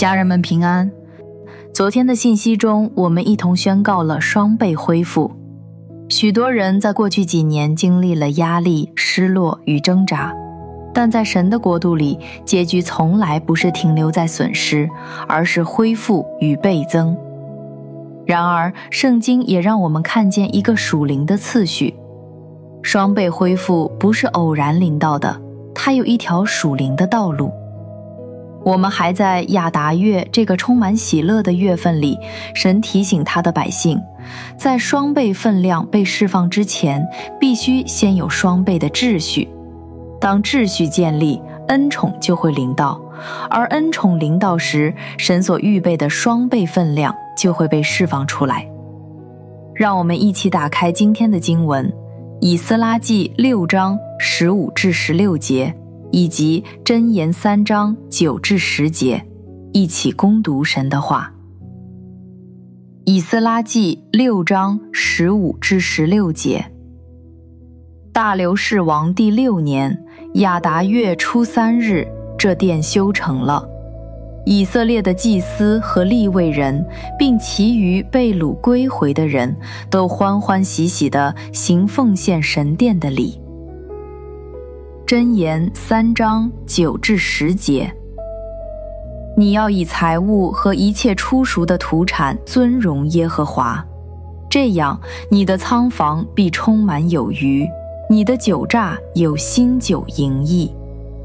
家人们平安。昨天的信息中，我们一同宣告了双倍恢复。许多人在过去几年经历了压力、失落与挣扎，但在神的国度里，结局从来不是停留在损失，而是恢复与倍增。然而，圣经也让我们看见一个属灵的次序。双倍恢复不是偶然临到的，它有一条属灵的道路。我们还在亚达月这个充满喜乐的月份里，神提醒他的百姓，在双倍分量被释放之前，必须先有双倍的秩序。当秩序建立，恩宠就会临到，而恩宠临到时，神所预备的双倍分量就会被释放出来。让我们一起打开今天的经文，以斯拉记6章15至16节，以及箴言3章9至10节，一起攻读神的话。以斯拉记6章15至16节，大流士王第6年，亚达月初3日，这殿修成了。以色列的祭司和利未人，并其余被掳归回的人，都欢欢喜喜地行奉献神殿的礼。箴言3章9至10节，你要以财物和一切出熟的土产尊荣耶和华，这样你的仓房必充满有余，你的酒榨有新酒盈溢。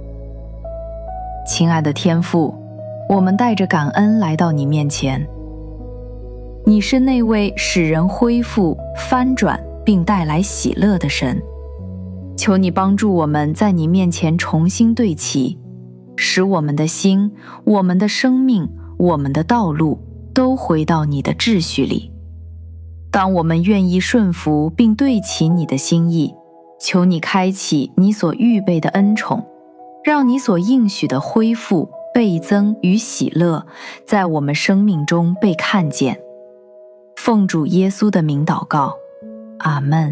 亲爱的天父，我们带着感恩来到你面前。你是那位使人恢复、翻转并带来喜乐的神。求你帮助我们在你面前重新对齐，使我们的心、我们的生命、我们的道路都回到你的秩序里。当我们愿意顺服并对齐你的心意，求你开启你所预备的恩宠，让你所应许的恢复、倍增与喜乐在我们生命中被看见。奉主耶稣的名祷告，阿们。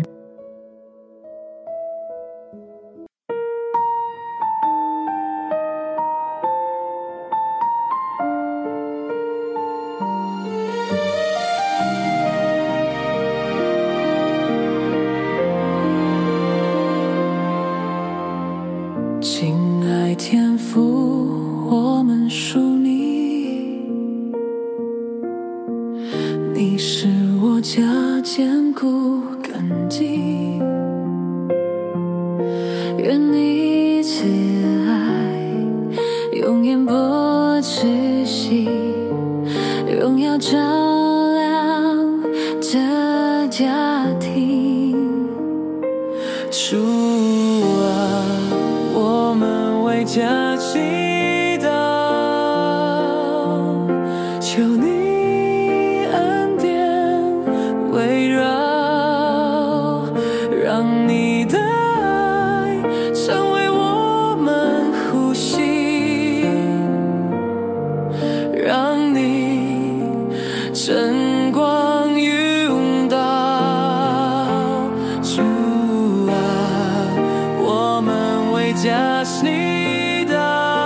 亲爱天父，我们属你，你是我家坚固根基，愿你慈爱永远不止息，荣耀照亮这家庭。主啊，我们为家祈祷，求你恩典围绕，让你的爱成为我们呼吸，让你晨光晕倒。主啊，我们为家祈祷，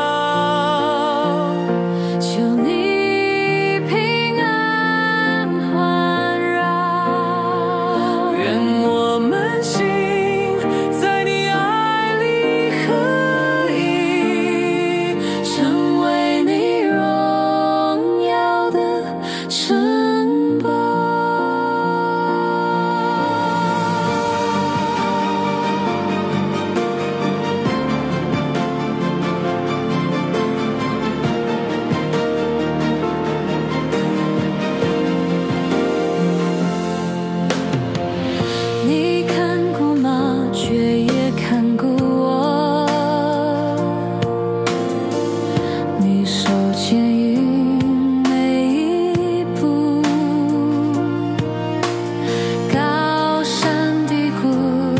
求你平安环绕，愿我们心在你爱里合一，成为你荣耀的城堡。你看顾吗？却也看顾我。你手牵引每一步，高山低谷，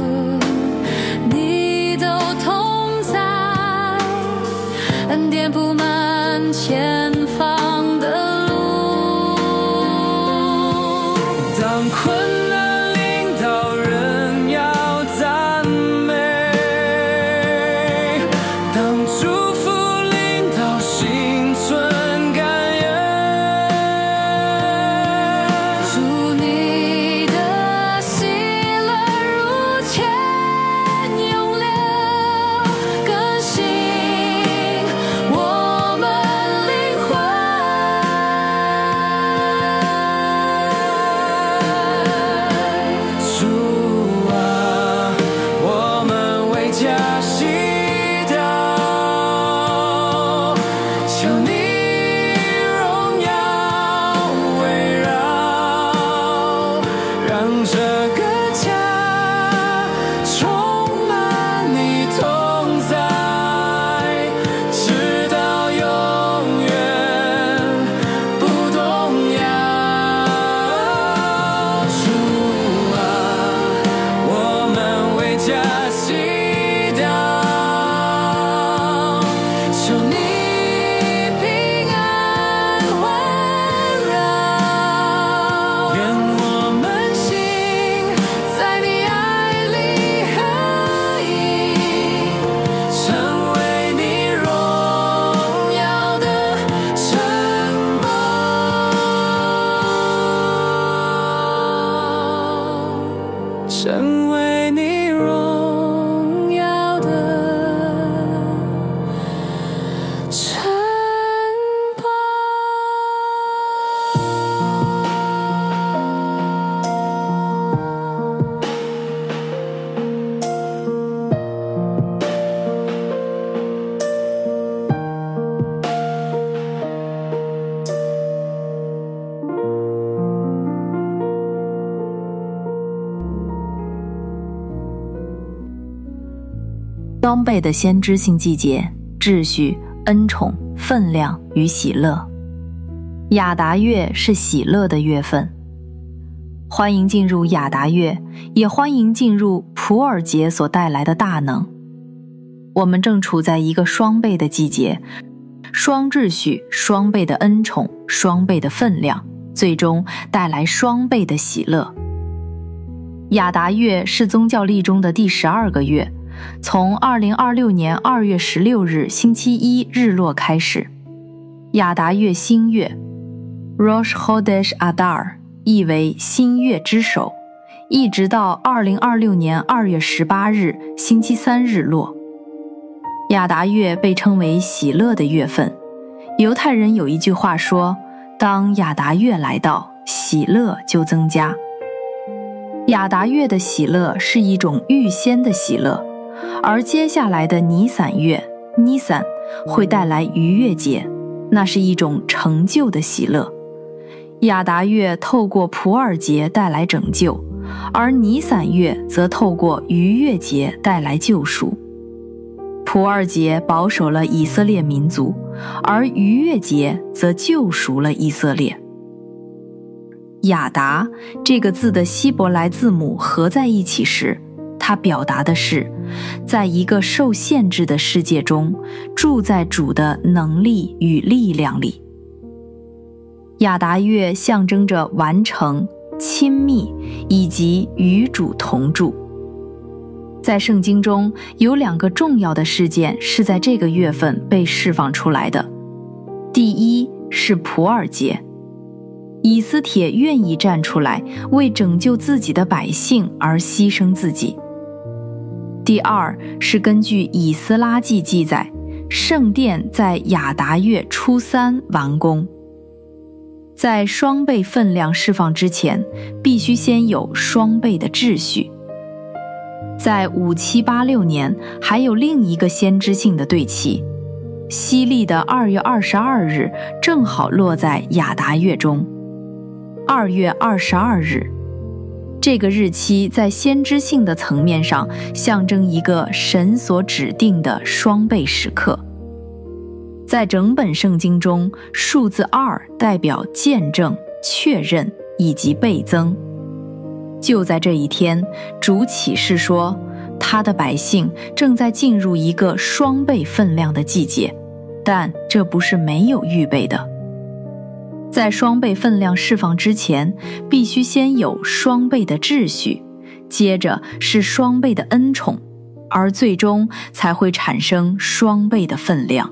你都同在，恩典布满前方的路。当困难临到，人要赞美；当祝福临到，心存感双倍的先知性季节、秩序、恩宠、分量与喜乐。亚达月是喜乐的月份。欢迎进入亚达月，也欢迎进入普尔节所带来的大能。我们正处在一个双倍的季节，双秩序、双倍的恩宠、双倍的分量，最终带来双倍的喜乐。亚达月是宗教历中的第12个月，从2026年2月16日星期一日落开始。亚达月新月 Rosh Chodesh Adar 意为新月之首，一直到2026年2月18日星期三日落。亚达月被称为喜乐的月份。犹太人有一句话说，当亚达月来到，喜乐就增加。亚达月的喜乐是一种预先的喜乐，而接下来的尼散月 Nisan 会带来逾越节，那是一种成就的喜乐。亚达月透过普尔节带来拯救，而尼散月则透过逾越节带来救赎。普尔节保守了以色列民族，而逾越节则救赎了以色列。亚达这个字的希伯来字母合在一起时，它表达的是，在一个受限制的世界中，住在主的能力与力量里。亚达月象征着完成、亲密以及与主同住。在圣经中有2个重要的事件是在这个月份被释放出来的。第一是普尔节，以斯帖愿意站出来为拯救自己的百姓而牺牲自己。第二是根据以斯拉记记载，圣殿在亚达月初3完工。在双倍分量释放之前，必须先有双倍的秩序。在5786年，还有另一个先知性的对齐，西历的2月22日正好落在亚达月中。2月22日，这个日期在先知性的层面上象征一个神所指定的双倍时刻。在整本圣经中，数字2代表见证、确认以及倍增。就在这一天，主启示说，他的百姓正在进入一个双倍分量的季节，但这不是没有预备的。在双倍分量释放之前，必须先有双倍的秩序，接着是双倍的恩宠，而最终才会产生双倍的分量。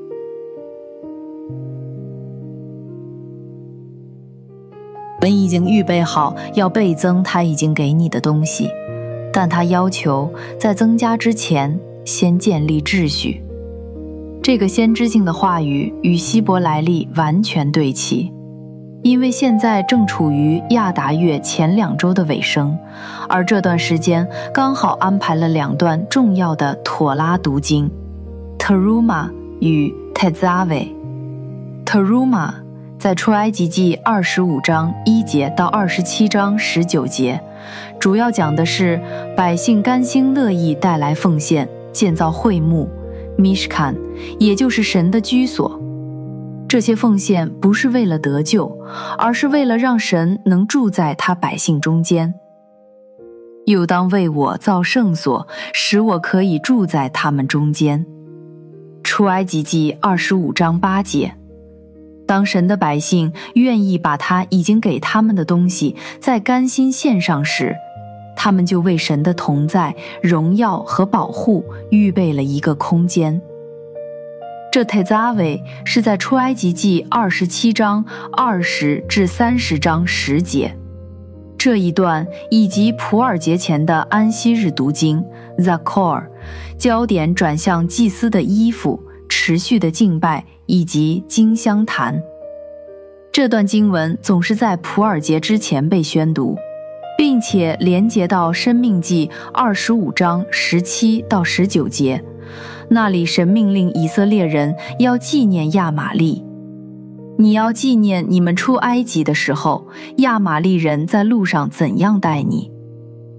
本已经预备好要倍增他已经给你的东西，但他要求在增加之前先建立秩序。这个先知性的话语与希伯来历完全对齐，因为现在正处于亚达月前2周的尾声，而这段时间刚好安排了2段重要的妥拉读经 Teruma 与 Tetzaveh。Teruma 在出埃及记25章1节到27章19节，主要讲的是百姓甘心乐意带来奉献，建造会幕 Mishkan， 也就是神的居所。这些奉献不是为了得救，而是为了让神能住在他百姓中间。又当为我造圣所，使我可以住在他们中间。出埃及记25章8节，当神的百姓愿意把他已经给他们的东西再甘心献上时，他们就为神的同在、荣耀和保护预备了一个空间。这 Tetzaveh 是在出埃及记27章20至30章10节。这一段以及普尔节前的安息日读经 Zakor， 焦点转向祭司的衣服、持续的敬拜以及金香坛。这段经文总是在普尔节之前被宣读，并且连结到申命记25章17到19节，那里神命令以色列人要纪念亚玛力。你要纪念你们出埃及的时候，亚玛力人在路上怎样待你。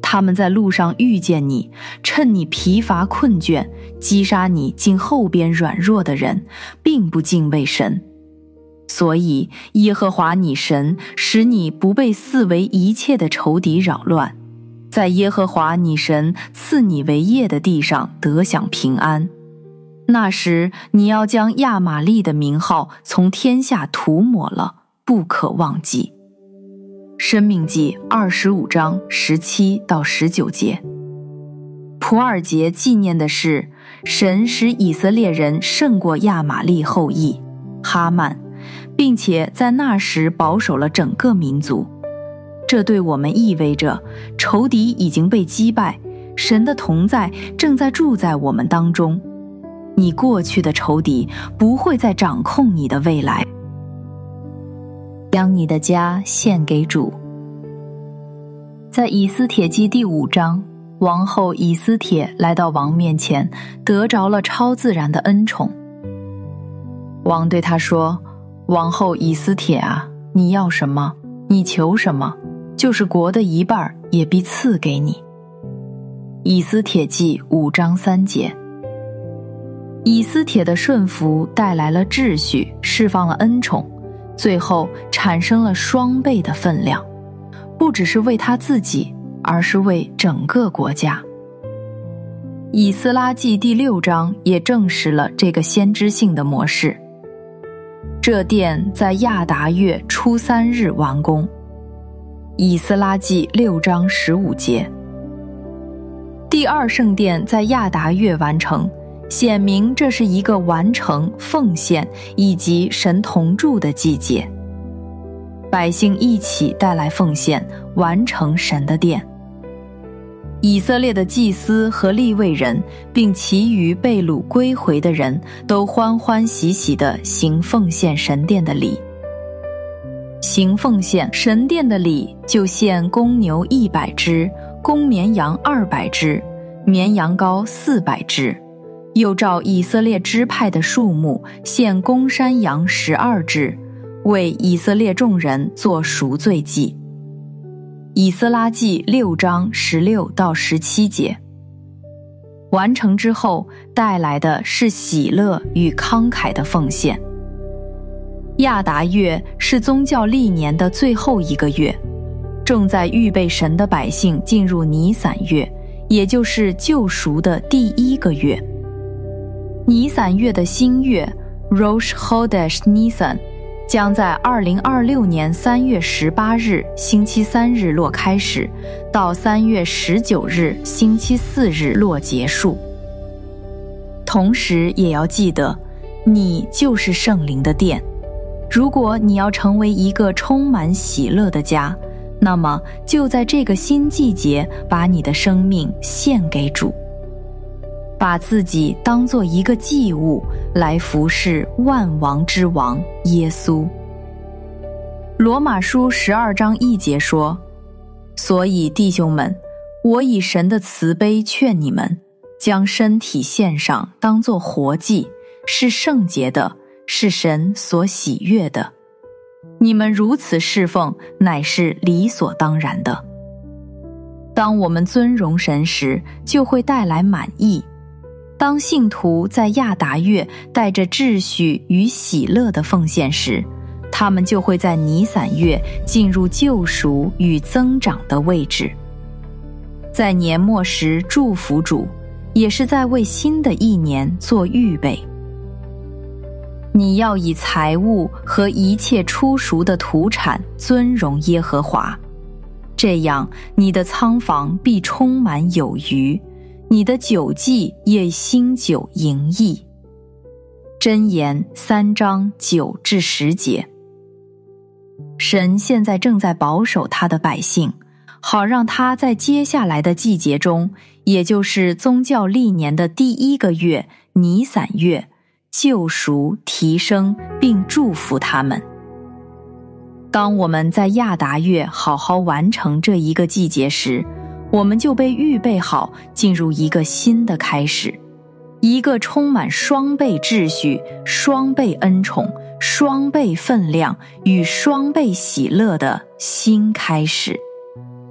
他们在路上遇见你，趁你疲乏困倦，击杀你近后边软弱的人，并不敬畏神。所以耶和华你神使你不被四围一切的仇敌扰乱，在耶和华你神赐你为业的地上得享平安。那时你要将亚玛力的名号从天下涂抹了，不可忘记。申命记25章17到19节。普尔节纪念的是神使以色列人胜过亚玛力后裔哈曼，并且在那时保守了整个民族。这对我们意味着仇敌已经被击败，神的同在正在住在我们当中。你过去的仇敌不会再掌控你的未来。将你的家献给主。在以斯帖记第5章，王后以斯帖来到王面前，得着了超自然的恩宠。王对他说：王后以斯帖啊，你要什么，你求什么，就是国的一半也必赐给你。以斯帖记5章3节。以斯帖的顺服带来了秩序，释放了恩宠，最后产生了双倍的分量，不只是为他自己，而是为整个国家。以斯拉记第6章也证实了这个先知性的模式。这殿在亚达月初3日完工。以斯拉记6章15节。第二圣殿在亚达月完成，显明这是一个完成、奉献以及神同住的季节。百姓一起带来奉献，完成神的殿。以色列的祭司和利未人，并其余被掳归回的人都欢欢喜喜地行奉献神殿的礼。行奉献神殿的礼，就献公牛100只，公绵羊200只，绵羊羔400只，又照以色列支派的数目献公山羊12只，为以色列众人做赎罪祭。以斯拉记6章16到17节。完成之后，带来的是喜乐与慷慨的奉献。亚达月是宗教历年的最后一个月，正在预备神的百姓进入尼散月，也就是救赎的第1个月。尼散月的新月 Rosh Chodesh Nisan 将在2026年3月18日星期3日落开始，到3月19日星期4日落结束。同时也要记得，你就是圣灵的殿。如果你要成为一个充满喜乐的家，那么就在这个新季节把你的生命献给主，把自己当作一个祭物来服侍万王之王耶稣。罗马书12章1节说：所以弟兄们，我以神的慈悲劝你们，将身体献上，当作活祭，是圣洁的，是神所喜悦的。你们如此侍奉，乃是理所当然的。当我们尊荣神时，就会带来满意。当信徒在亚达月带着秩序与喜乐的奉献时，他们就会在尼散月进入救赎与增长的位置。在年末时祝福主，也是在为新的一年做预备。你要以财物和一切出熟的土产尊荣耶和华，这样你的仓房必充满有余，你的酒祭也新酒盈溢。箴言3章9至10节。神现在正在保守他的百姓，好让他在接下来的季节中，也就是宗教历年的第1个月尼散月，救赎、提升并祝福他们。当我们在亚达月好好完成这一个季节时，我们就被预备好进入一个新的开始，一个充满双倍秩序、双倍恩宠、双倍分量与双倍喜乐的新开始。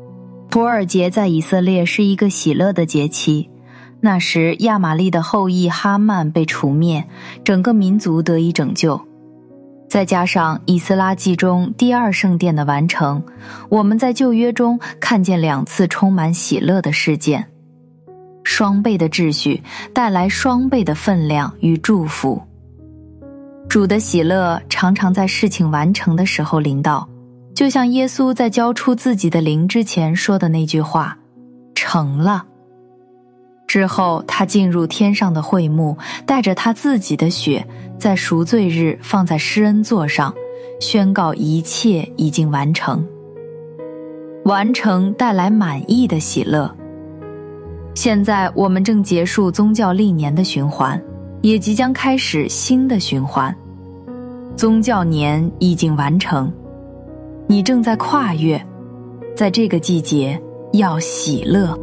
普尔节在以色列是一个喜乐的节期，那时亚玛力的后裔哈曼被除灭，整个民族得以拯救。再加上以斯拉记中第二圣殿的完成，我们在旧约中看见2次充满喜乐的事件。双倍的秩序带来双倍的分量与祝福。主的喜乐常常在事情完成的时候临到，就像耶稣在交出自己的灵之前说的那句话：成了。之后他进入天上的会幕，带着他自己的血，在赎罪日放在施恩座上，宣告一切已经完成。完成带来满意的喜乐。现在我们正结束宗教历年的循环，也即将开始新的循环。宗教年已经完成，你正在跨越，在这个季节要喜乐。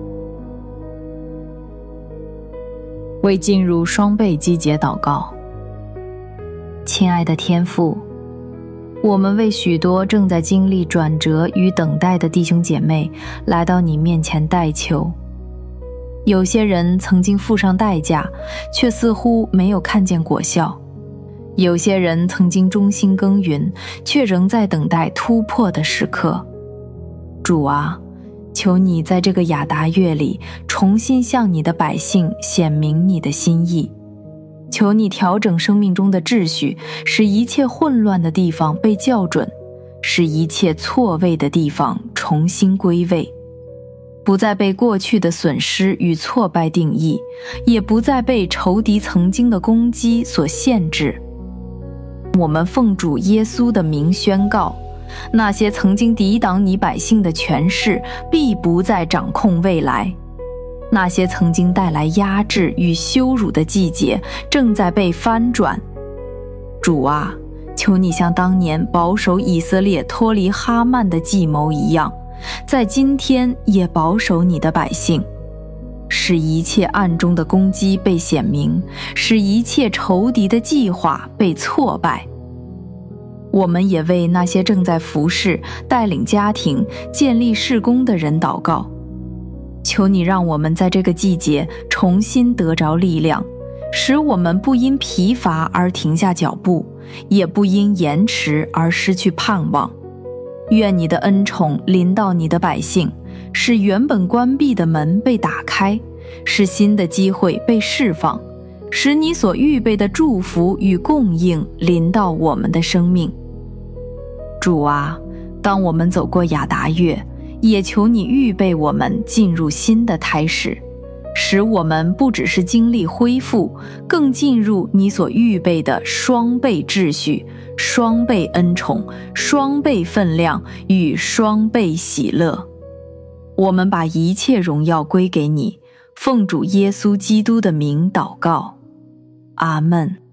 为进入双倍季节祷告。亲爱的天父，我们为许多正在经历转折与等待的弟兄姐妹来到你面前代求。有些人曾经付上代价，却似乎没有看见果效；有些人曾经忠心耕耘，却仍在等待突破的时刻。主啊，求你在这个亚达月里重新向你的百姓显明你的心意。求你调整生命中的秩序，使一切混乱的地方被校准，使一切错位的地方重新归位，不再被过去的损失与挫败定义，也不再被仇敌曾经的攻击所限制。我们奉主耶稣的名宣告，那些曾经抵挡你百姓的权势必不再掌控未来，那些曾经带来压制与羞辱的季节正在被翻转。主啊，求你像当年保守以色列脱离哈曼的计谋一样，在今天也保守你的百姓，使一切暗中的攻击被显明，使一切仇敌的计划被挫败。我们也为那些正在服侍、带领家庭、建立事工的人祷告，求你让我们在这个季节重新得着力量，使我们不因疲乏而停下脚步，也不因延迟而失去盼望。愿你的恩宠临到你的百姓，使原本关闭的门被打开，使新的机会被释放，使你所预备的祝福与供应临到我们的生命。主啊，当我们走过亚达月，也求你预备我们进入新的开始，使我们不只是经历恢复，更进入你所预备的双倍秩序、双倍恩宠、双倍分量与双倍喜乐。我们把一切荣耀归给你，奉主耶稣基督的名祷告，阿们。